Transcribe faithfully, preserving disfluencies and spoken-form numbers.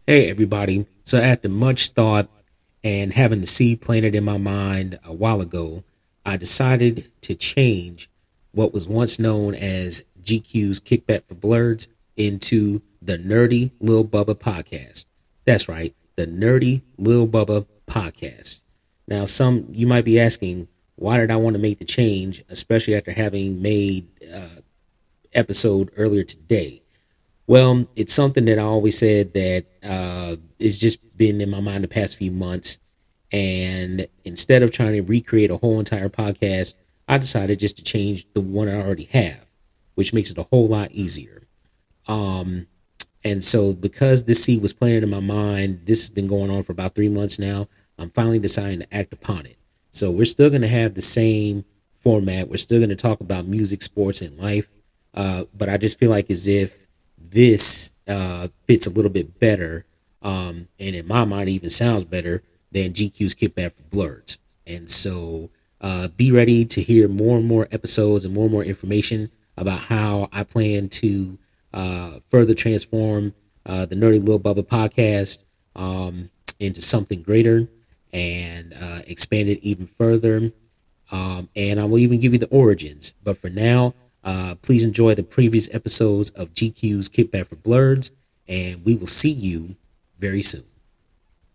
Hey, everybody. So, after much thought and having the seed planted in my mind a while ago, I decided to change what was once known as G Q's Kickback for Blurs into the Nerdy Lil Bubba podcast. That's right, the Nerdy Lil Bubba podcast. Now, some you might be asking, why did I want to make the change, especially after having made uh, episode earlier today? Well, it's something that I always said that uh, it's just been in my mind the past few months. And instead of trying to recreate a whole entire podcast, I decided just to change the one I already have, which makes it a whole lot easier. Um, and so because this seed was planted in my mind, this has been going on for about three months now. I'm finally deciding to act upon it. So we're still going to have the same format. We're still going to talk about music, sports, and life. Uh, but I just feel like as if this uh, fits a little bit better, um, and in my mind even sounds better than G Q's Kickback for Blurs. And so uh, be ready to hear more and more episodes and more and more information about how I plan to uh, further transform uh, the Nerdy Lil Bubba podcast um, into something greater and uh, expand it even further. Um, and I will even give you the origins. But for now, uh, please enjoy the previous episodes of G Q's Kickback for Blurs, and we will see you very soon.